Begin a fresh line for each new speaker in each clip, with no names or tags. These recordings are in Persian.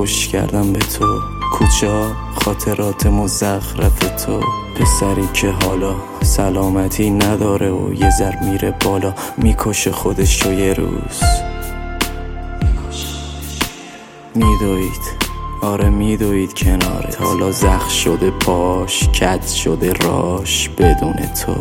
پشت کردم به تو، کوچه ها خاطرات مزخرف تو. پسری که حالا سلامتی نداره و یه ذر میره بالا، میکشه خودشو یه روز. میدوید، آره میدوید کنارت، حالا زخم شده پاش، کج شده راش بدون تو.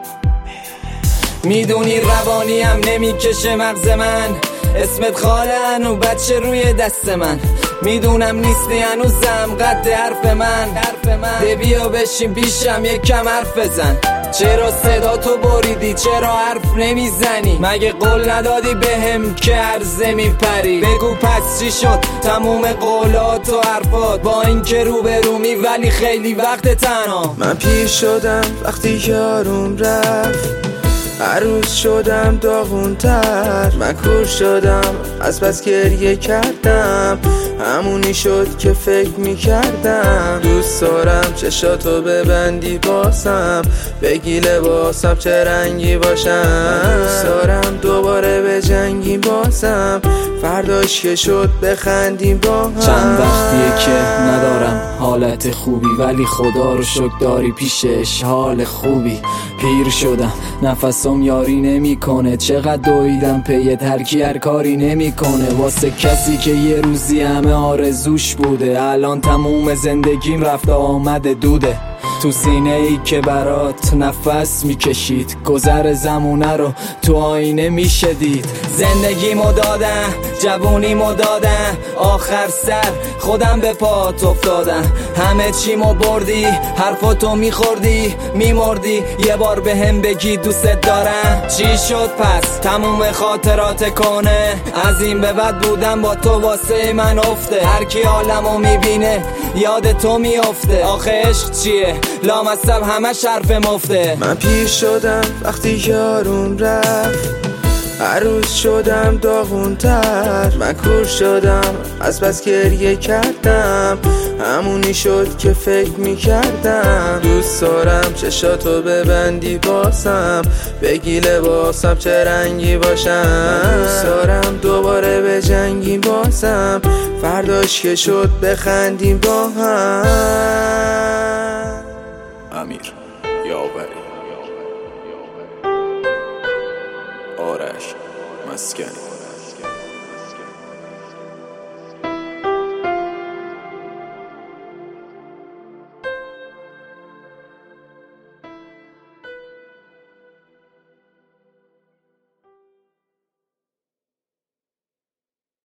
میدونی روانیم نمیکشه مغز من، اسمت خاله هنو بچه روی دست من. میدونم نیستی هنوزم قد حرف من، ده بیا بشین پیشم یکم حرف بزن. چرا صدا تو بریدی؟ چرا حرف نمیزنی؟ مگه قول ندادی بهم که عرضه میپری؟ بگو پس چی شد تموم قولات و حرفات؟ با این که روبرومی ولی خیلی وقت تنها.
من پیر شدم وقتی که آروم رفت، عروس شدم داغونتر. من کور شدم از بس گریه کردم، همونی شد که فکر میکردم. دوست دارم چشاتو ببندی باسم، بگی لباسم چه رنگی باشم. دوست دارم دوباره به جنگی باسم، فرداش که شد بخندیم با هم.
چند وقتیه که ندارم حالت خوبی، ولی خدا رو شکر داری پیشش حال خوبی. پیر شدم نفسم یاری نمیکنه، چقدر دویدم پی ترکی هر کاری نمیکنه. واسه کسی که یه روزی همه آرزوش بوده، الان تموم زندگیم رفت آمده دوده. تو سینه ای که برات نفس میکشید، گذر زمونه رو تو آینه میشدید. زندگیمو دادم، جوونیمو دادم، آخر سر خودم به پات افتادم. همه چیمو بردی، حرفاتو میخوردی، میمردی. یه بار بهم بگی دوست دارم. چی شد پس تموم خاطرات کنه؟ از این به بعد بودم با تو واسه من افته. هر کی عالمو میبینه یاد تو میافته. آخه عشق چیه؟ لامصب همش حرف مفته.
من پیر شدم وقتی که آروم رفت، عروس شدم داغونتر. من کور شدم از بس گریه کردم، همونی شد که فکر میکردم. دوست دارم چشاتو ببندی باسم، بگی لباسم چه رنگی باشم. دوست دارم دوباره به جنگی باسم، فرداش که شد بخندیم با هم.
امیر یاوری، آرش مسکن.